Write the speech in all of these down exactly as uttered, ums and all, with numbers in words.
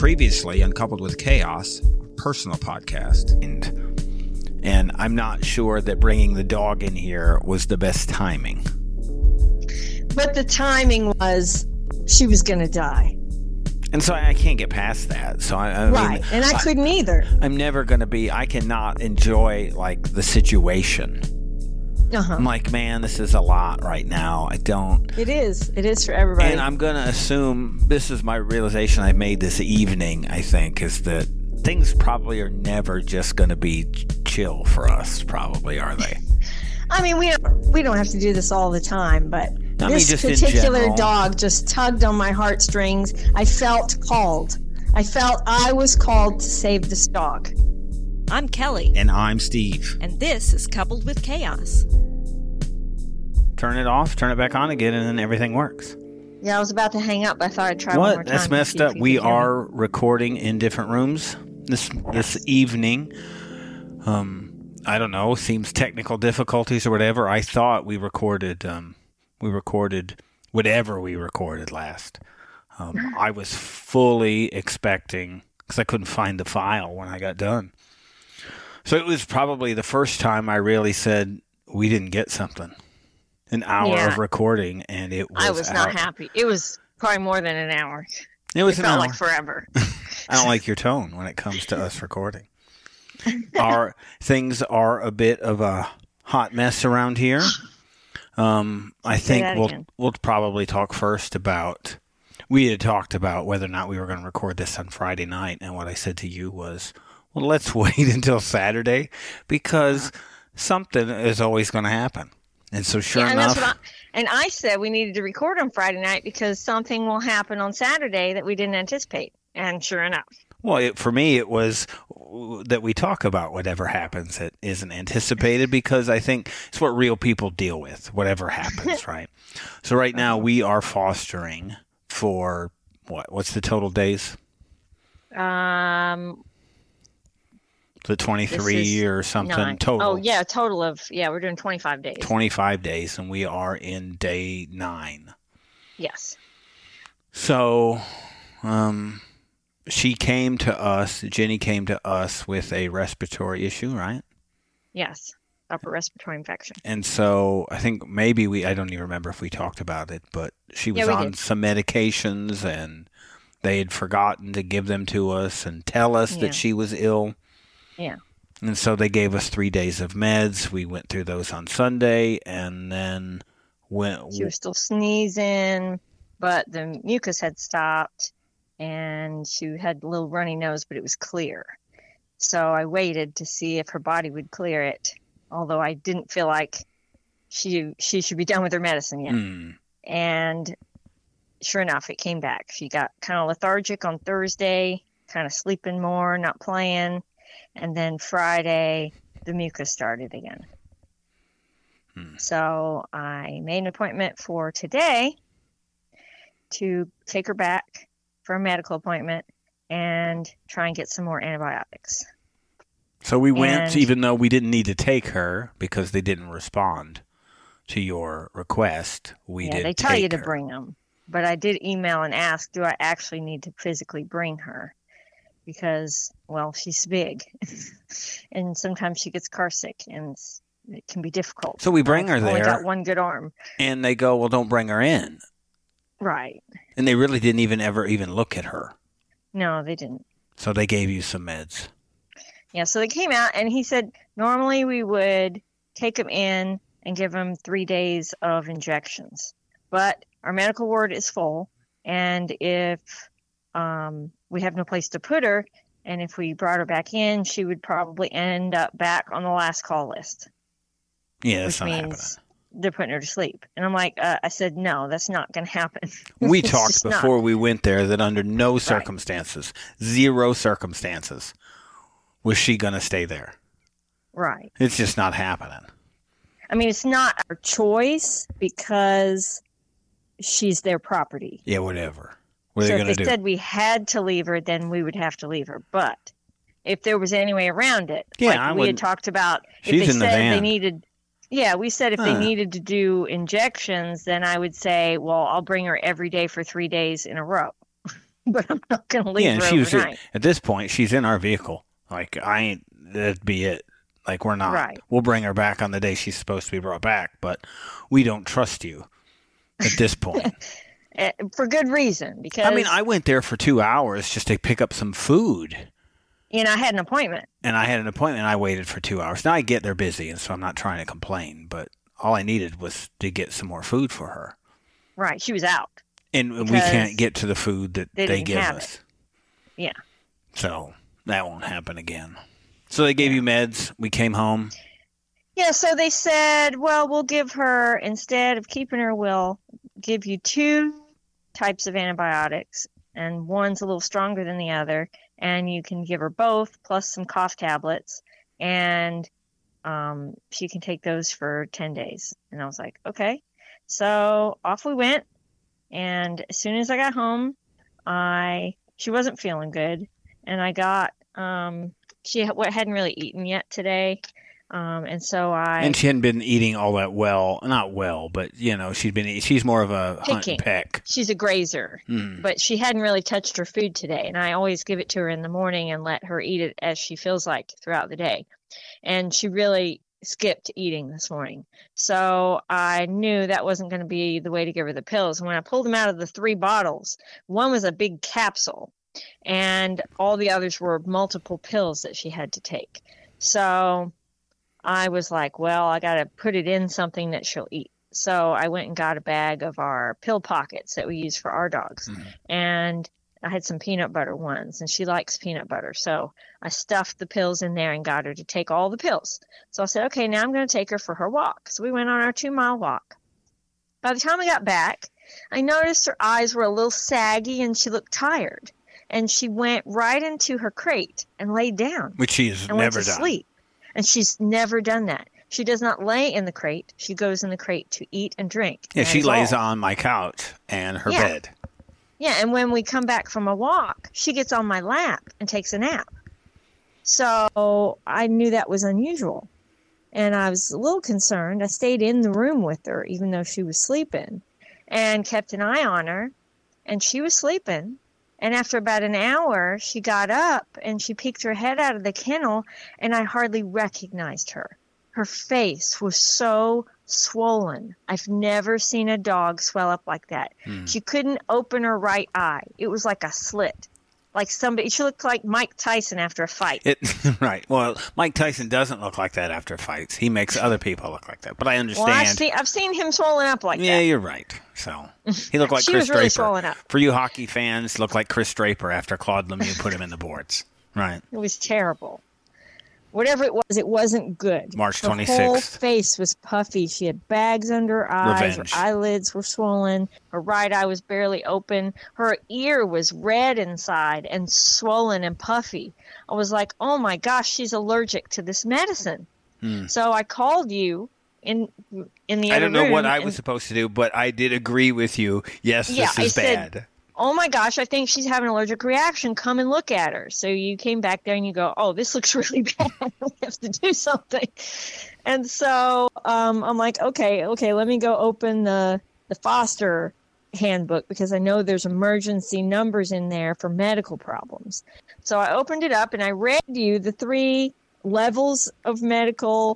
Previously, Uncoupled with Chaos, a personal podcast. And, and I'm not sure that bringing the dog in here was the best timing. But the timing was she was going to die. And so I can't get past that. So I, I right, mean, and I, I couldn't either. I'm never going to be, I cannot enjoy, like, the situation. Uh-huh. I'm like, man, this is a lot right now. I don't. It is. It is for everybody. And I'm going to assume, this is my realization I made this evening, I think, is that things probably are never just going to be chill for us, probably, are they? I mean, we don't, we don't have to do this all the time, but I mean, this just in particular general. dog just tugged on my heartstrings. I felt called. I felt I was called to save this dog. I'm Kelly. And I'm Steve. And this is Coupled with Chaos. Turn it off, turn it back on again, and then everything works. Yeah, I was about to hang up. I thought I'd try what? one more time. That's messed up. We are recording in different rooms this yes. this evening. Um, I don't know. Seems technical difficulties or whatever. I thought we recorded. Um, we recorded whatever we recorded last. Um, I was fully expecting because I couldn't find the file when I got done. So it was probably the first time I really said we didn't get something. An hour yeah. of recording, and it was I was not out. happy. It was probably more than an hour. It was it an felt hour. like forever. I don't like your tone when it comes to us recording. Our things are a bit of a hot mess around here. Um, I think we'll again. we'll probably talk first about. We had talked about whether or not we were going to record this on Friday night, and what I said to you was, "Well, let's wait until Saturday because something is always going to happen." And so, sure yeah, and enough, that's what I, and I said we needed to record on Friday night because something will happen on Saturday that we didn't anticipate. And sure enough, well, it, for me, it was that we talk about whatever happens that isn't anticipated because I think it's what real people deal with, whatever happens, right? So right now we are fostering for what? What's the total days? Um, The twenty-three or something nine. total. Oh yeah, total of yeah, we're doing twenty-five days. twenty-five days, and we are in day nine. Yes. So, um, she came to us. Jenny came to us with a respiratory issue, right? Yes, upper respiratory infection. And so I think maybe we, I don't even remember if we talked about it, but she was yeah, on did. some medications and they had forgotten to give them to us and tell us Yeah. that she was ill. Yeah. And so they gave us three days of meds. We went through those on Sunday and then went. She was still sneezing, but the mucus had stopped and she had a little runny nose, but it was clear. So I waited to see if her body would clear it, although I didn't feel like she she should be done with her medicine yet. Mm. And sure enough, it came back. She got kind of lethargic on Thursday, kind of sleeping more, not playing. And then Friday, the mucus started again. Hmm. So I made an appointment for today to take her back for a medical appointment and try and get some more antibiotics. So we went, and, even though we didn't need to take her because they didn't respond to your request. We yeah, did. They tell take you to her. bring them, but I did email and ask, do I actually need to physically bring her? Because, well, she's big, and sometimes she gets car sick, and it can be difficult. So we bring her I've there. only got one good arm. And they go, well, don't bring her in. Right. And they really didn't even ever even look at her. No, they didn't. So they gave you some meds. Yeah, so they came out, and he said, normally we would take him in and give him three days of injections. But our medical ward is full, and if um, we have no place to put her, and if we brought her back in, she would probably end up back on the last call list. Yeah, that's which not means happening. They're putting her to sleep. And I'm like, uh, I said, no, that's not going to happen. We It's talked just before not. we went there that under no circumstances, zero circumstances, was she going to stay there. Right. It's just not happening. I mean, it's not our choice because she's their property. Yeah, whatever. What are so they if going to they do? said we had to leave her, then we would have to leave her. But if there was any way around it, Yeah, like I we had wouldn't- talked about, if She's they in the said they van. needed, yeah, we said if Huh. they needed to do injections, then I would say, well, I'll bring her every day for three days in a row. but I'm not going to leave Yeah, and her she was overnight. at this point. She's in our vehicle. Like I ain't. That'd be it. Like we're not. Right. We'll bring her back on the day she's supposed to be brought back, but we don't trust you at this point. Uh, For good reason, because I mean, I went there for two hours just to pick up some food. you know I had an appointment. And I had an appointment, and I waited for two hours. Now, I get they're busy, and so I'm not trying to complain, but all I needed was to get some more food for her. Right, she was out. And we Because can't get to the food that they they, didn't give have us. it. Yeah. So that won't happen again. So they gave you meds. We came home. Yeah, so they said, well, we'll give her, instead of keeping her, we'll give you two types of antibiotics, and one's a little stronger than the other, and you can give her both, plus some cough tablets, and um, she can take those for ten days. And I was like, okay. So off we went, and as soon as I got home, I she wasn't feeling good, and I got, um, she hadn't really eaten yet today. Um, and so I And she hadn't been eating all that well. Not well, but, you know, she'd been eating. She's more of a hunt and peck. She's a grazer, Mm. but she hadn't really touched her food today. And I always give it to her in the morning and let her eat it as she feels like throughout the day. And she really skipped eating this morning. So I knew that wasn't going to be the way to give her the pills. And when I pulled them out of the three bottles, one was a big capsule, and all the others were multiple pills that she had to take. So I was like, well, I got to put it in something that she'll eat. So I went and got a bag of our pill pockets that we use for our dogs. Mm-hmm. And I had some peanut butter ones, and she likes peanut butter. So I stuffed the pills in there and got her to take all the pills. So I said, okay, now I'm going to take her for her walk. So we went on our two mile walk. By the time I got back, I noticed her eyes were a little saggy and she looked tired. And she went right into her crate and laid down. Which she has and went never to done. sleep. And she's never done that. She does not lay in the crate. She goes in the crate to eat and drink. Yeah, That she is lays all. on my couch and her Yeah. bed. Yeah, and when we come back from a walk, she gets on my lap and takes a nap. So I knew that was unusual. And I was a little concerned. I stayed in the room with her, even though she was sleeping, and kept an eye on her. And she was sleeping. And after about an hour, she got up and she peeked her head out of the kennel, and I hardly recognized her. Her face was so swollen. I've never seen a dog swell up like that. Hmm. She couldn't open her right eye. It was like a slit. Like somebody, she looked like Mike Tyson after a fight. It right. Well, Mike Tyson doesn't look like that after fights. He makes other people look like that. But I understand. Well, I've seen, I've seen him swollen up like yeah, that. you're right. So he looked like She Chris was really Draper. swollen up. For you hockey fans, looked like Chris Draper after Claude Lemieux put him in the boards. Right. It was terrible. Whatever it was, it wasn't good. March Her whole twenty-sixth. face was puffy. She had bags under her eyes. Revenge. Her eyelids were swollen. Her right eye was barely open. Her ear was red inside and swollen and puffy. I was like, oh my gosh, she's allergic to this medicine. Hmm. So I called you in in the I other don't know room what I and- was supposed to do, but I did agree with you. Yes, Yeah, this I is said- bad. oh my gosh, I think she's having an allergic reaction. Come and look at her. So you came back there and you go, oh, this looks really bad. We have to do something. And so um, I'm like, okay, okay, let me go open the, the foster handbook because I know there's emergency numbers in there for medical problems. So I opened it up and I read you the three levels of medical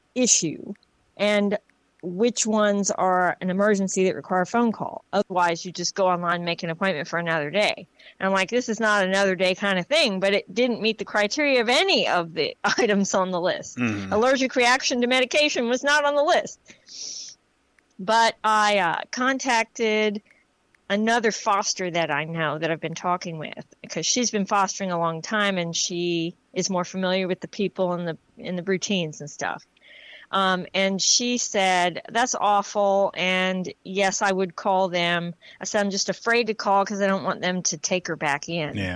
issue and which ones are an emergency that require a phone call. Otherwise, you just go online and make an appointment for another day. And I'm like, this is not another day kind of thing, but it didn't meet the criteria of any of the items on the list. Mhm. Allergic reaction to medication was not on the list. But I uh, contacted another foster that I know that I've been talking with because she's been fostering a long time and she is more familiar with the people and the and the routines and stuff. Um, and she said, that's awful. And yes, I would call them. I said, I'm just afraid to call because I don't want them to take her back in. Yeah.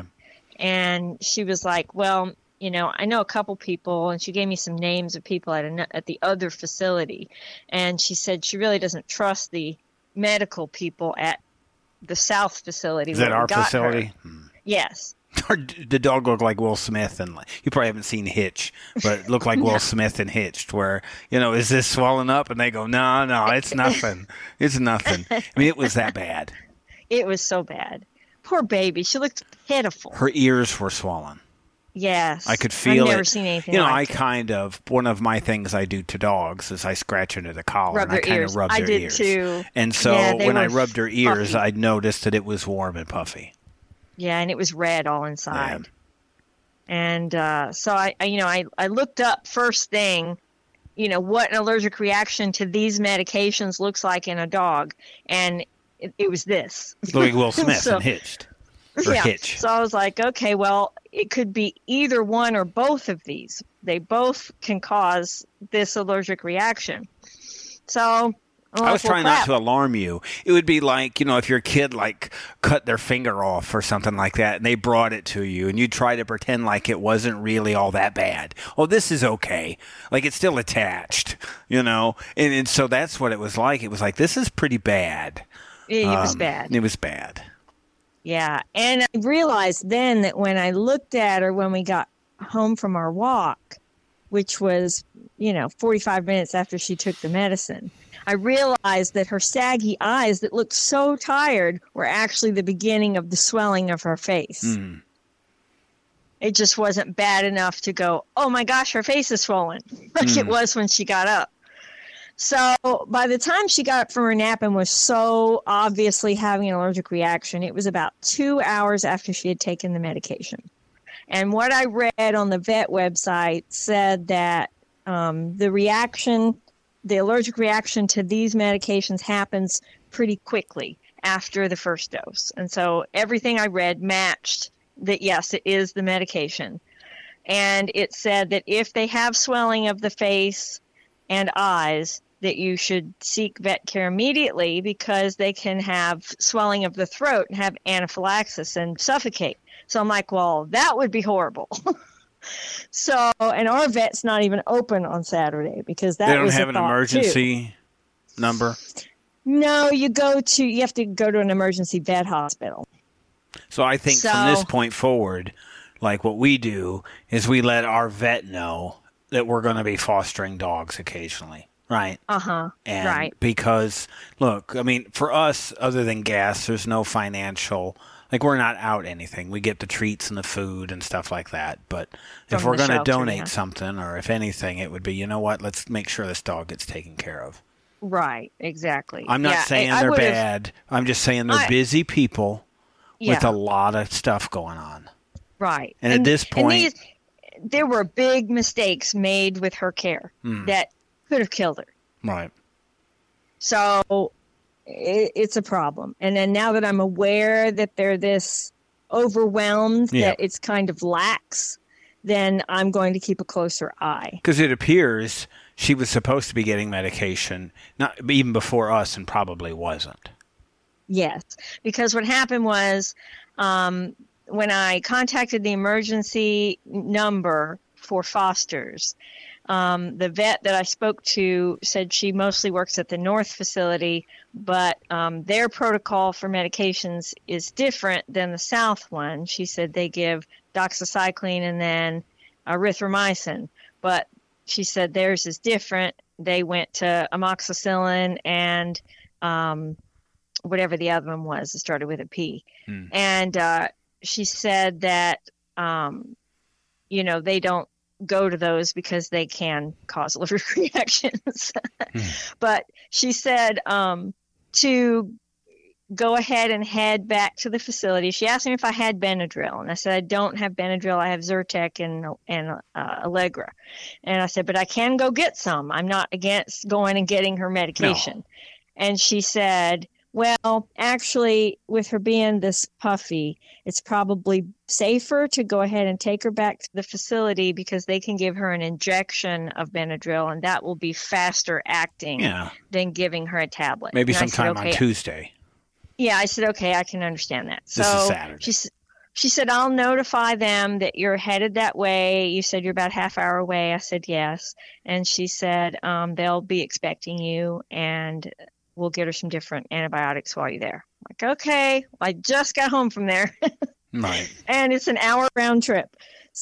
And she was like, well, you know, I know a couple people, and she gave me some names of people at, an, at the other facility. And she said she really doesn't trust the medical people at the South facility. Is that where we our got facility? her. Hmm. Yes. Or d- the dog looked like Will Smith, and like, you probably haven't seen Hitch, but it looked like Will Smith in Hitched, where, you know, is this swollen up? And they go, no, no, it's nothing. It's nothing. I mean, it was that bad. It was so bad. Poor baby. She looked pitiful. Her ears were swollen. Yes. I could feel it. I've never seen anything You know, like I it. kind of, one of my things I do to dogs is I scratch into the collar Rub and I their kind ears. of rub I their did ears. too. And so Yeah, they when I were rubbed her ears, puffy. I noticed that it was warm and puffy. Yeah, and it was red all inside. And uh, so I, I, you know, I, I looked up first thing, you know, what an allergic reaction to these medications looks like in a dog, and it, it was this. Louis Will Smith So- and Hitched. Or yeah. Hitch. So I was like, okay, well, it could be either one or both of these. They both can cause this allergic reaction. So I'm I like, was well, trying not crap. to alarm you. It would be like, you know, if your kid like cut their finger off or something like that and they brought it to you and you try to pretend like it wasn't really all that bad. Oh, this is okay. Like it's still attached, you know? And, and so that's what it was like. It was like, this is pretty bad. It, it was Um, bad. It was bad. Yeah. And I realized then that when I looked at her when we got home from our walk, which was, you know, forty-five minutes after she took the medicine, I realized that her saggy eyes that looked so tired were actually the beginning of the swelling of her face. Mm. It just wasn't bad enough to go, oh my gosh, her face is swollen, like Mm. it was when she got up. So by the time she got up from her nap and was so obviously having an allergic reaction, it was about two hours after she had taken the medication. And what I read on the vet website said that um, the reaction, the allergic reaction to these medications happens pretty quickly after the first dose. And so everything I read matched that, yes, it is the medication. And it said that if they have swelling of the face and eyes, that you should seek vet care immediately because they can have swelling of the throat and have anaphylaxis and suffocate. So I'm like, well, that would be horrible. So, and our vet's not even open on Saturday because that They don't was a have an thought, emergency too. number. No, you go to, you have to go to an emergency vet hospital. So I think from this So- point forward, like what we do is we let our vet know that we're going to be fostering dogs occasionally, right? Uh-huh. And Right. because, look, I mean, for us, other than gas, there's no financial, like we're not out anything. We get the treats and the food and stuff like that. But if From we're the going to shelter, donate yeah. something, or if anything, it would be, you know what, let's make sure this dog gets taken care of. Right. Exactly. I'm not Yeah, saying I- I they're would've- bad. I'm just saying they're I- busy people with Yeah. a lot of stuff going on. Right. And at this and point- these, there were big mistakes made with her care Hmm. that could have killed her. Right. So it, it's a problem. And then now that I'm aware that they're this overwhelmed, Yeah. that it's kind of lax, then I'm going to keep a closer eye. Because it appears she was supposed to be getting medication, not even before us, and probably wasn't. Yes, because what happened was um, when I contacted the emergency number for fosters, um, the vet that I spoke to said she mostly works at the North facility, but um, their protocol for medications is different than the South one. She said they give doxycycline and then erythromycin, but she said theirs is different. They went to amoxicillin and um, whatever the other one was. It started with a P. Hmm. And uh, she said that, um, you know, they don't go to those because they can cause allergic reactions. Hmm. But she said um, to go ahead and head back to the facility. She asked me if I had Benadryl, and I said I don't have Benadryl. I have Zyrtec and and uh, Allegra. And I said, but I can go get some. I'm not against going and getting her medication. And she said, well, actually, with her being this puffy, it's probably safer to go ahead and take her back to the facility because they can give her an injection of Benadryl, and that will be faster acting Yeah. than giving her a tablet. Maybe And I said, sometime okay. on Tuesday. Yeah, I said, okay, I can understand that. This is So Saturday. she, s- she said, I'll notify them that you're headed that way. You said you're about half hour away. I said, yes. And she said, um, they'll be expecting you and we'll get her some different antibiotics while you're there. I'm like, okay, I just got home from there Right. and it's an hour round trip.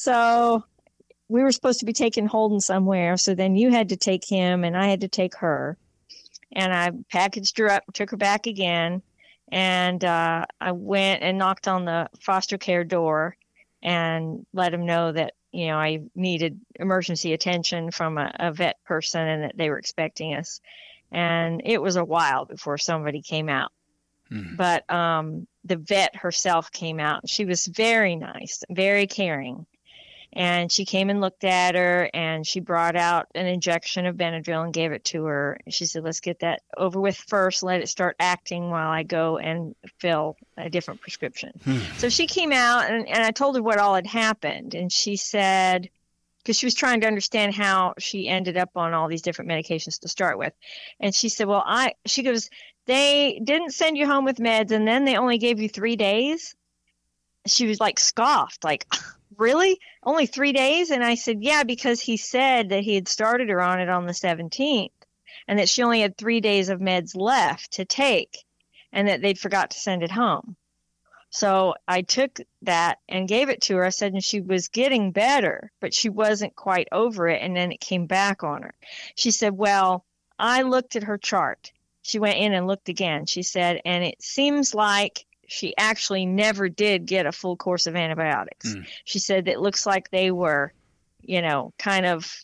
So we were supposed to be taking Holden somewhere. So then you had to take him and I had to take her. And I packaged her up, took her back again. And uh, I went and knocked on the foster care door and let them know that, you know, I needed emergency attention from a, a vet person and that they were expecting us. And it was a while before somebody came out. Hmm. But um, the vet herself came out. She was very nice, very caring. And she came and looked at her, and she brought out an injection of Benadryl and gave it to her. She said, let's get that over with first. Let it start acting while I go and fill a different prescription. Hmm. So she came out, and, and I told her what all had happened. And she said, because she was trying to understand how she ended up on all these different medications to start with. And she said, well, I, she goes, they didn't send you home with meds, and then they only gave you three days. She was like scoffed, like, really? Only three days? And I said, yeah, because he said that he had started her on it on the seventeenth and that she only had three days of meds left to take and that they'd forgot to send it home. So I took that and gave it to her. I said, and she was getting better, but she wasn't quite over it. And then it came back on her. She said, well, I looked at her chart. She went in and looked again. She said, and it seems like she actually never did get a full course of antibiotics. Mm. She said that it looks like they were, you know, kind of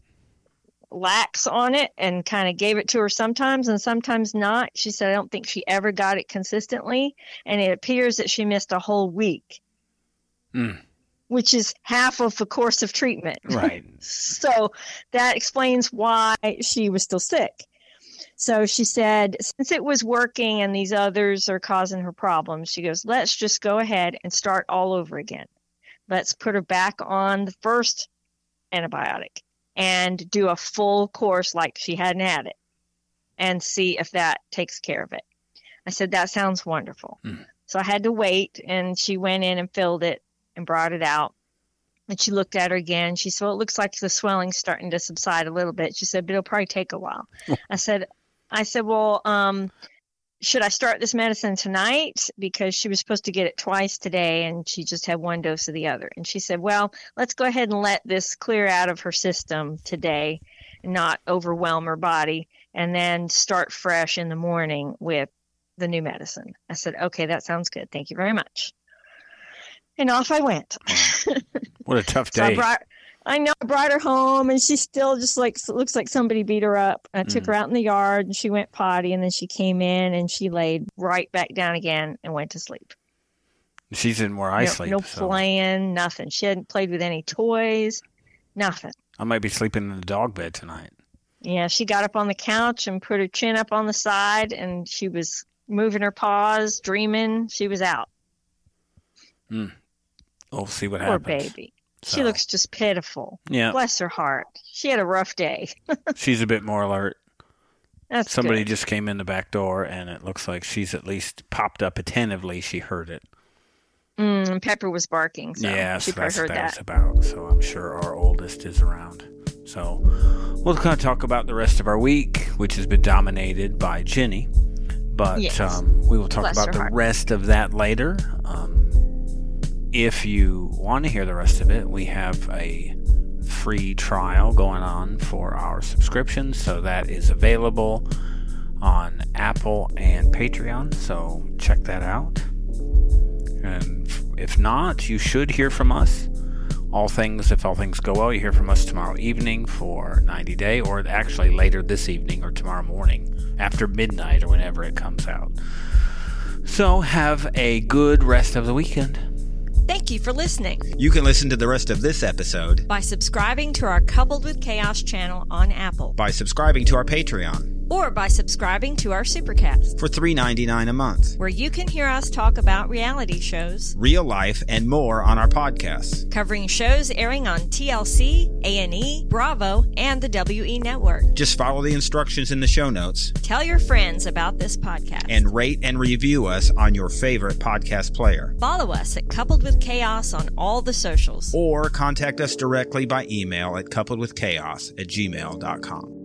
lax on it and kind of gave it to her sometimes and sometimes not. She said, I don't think she ever got it consistently. And it appears that she missed a whole week, mm. which is half of the course of treatment. Right. So that explains why she was still sick. So she said, since it was working and these others are causing her problems, she goes, let's just go ahead and start all over again. Let's put her back on the first antibiotic and do a full course like she hadn't had it and see if that takes care of it. I said, that sounds wonderful. Mm. So I had to wait, and she went in and filled it and brought it out. And she looked at her again. She said, well, it looks like the swelling's starting to subside a little bit. She said, but it'll probably take a while. I said, I said, well, um, should I start this medicine tonight? Because she was supposed to get it twice today, and she just had one dose of the other. And she said, well, let's go ahead and let this clear out of her system today and not overwhelm her body, and then start fresh in the morning with the new medicine. I said, okay, that sounds good. Thank you very much. And off I went. What a tough day. So I brought, I know, I brought her home, and she still just like looks like somebody beat her up. I took mm. her out in the yard, and she went potty, and then she came in, and she laid right back down again and went to sleep. She's in where I no, sleep. No so. playing, nothing. She hadn't played with any toys, nothing. I might be sleeping in the dog bed tonight. Yeah, she got up on the couch and put her chin up on the side, and she was moving her paws, dreaming. She was out. Hmm. We'll see what Poor happens. Poor baby. So. She looks just pitiful. Yeah. Bless her heart. She had a rough day. She's a bit more alert. That's Somebody good. just came in the back door, and it looks like she's at least popped up attentively. She heard it. Mm, and Pepper was barking, so yeah, she so that's probably what heard that that. was about. So I'm sure our oldest is around. So we'll kind of talk about the rest of our week, which has been dominated by Jenny. But yes. um, we will talk Bless about the heart. rest of that later. Um, if you want to hear the rest of it, we have a free trial going on for our subscription. So that is available on Apple and Patreon. So check that out. And if not, you should hear from us. All things, if all things go well, you hear from us tomorrow evening for ninety day, or actually later this evening or tomorrow morning after midnight or whenever it comes out. So have a good rest of the weekend. Thank you for listening. You can listen to the rest of this episode by subscribing to our Coupled with Chaos channel on Apple, by subscribing to our Patreon, or by subscribing to our Supercast for three dollars and ninety-nine cents a month, where you can hear us talk about reality shows, real life, and more on our podcasts, covering shows airing on T L C, A and E, Bravo, and the W E Network. Just follow the instructions in the show notes. Tell your friends about this podcast. And rate and review us on your favorite podcast player. Follow us at Coupled with Chaos on all the socials. Or contact us directly by email at coupledwithchaos at gmail dot com.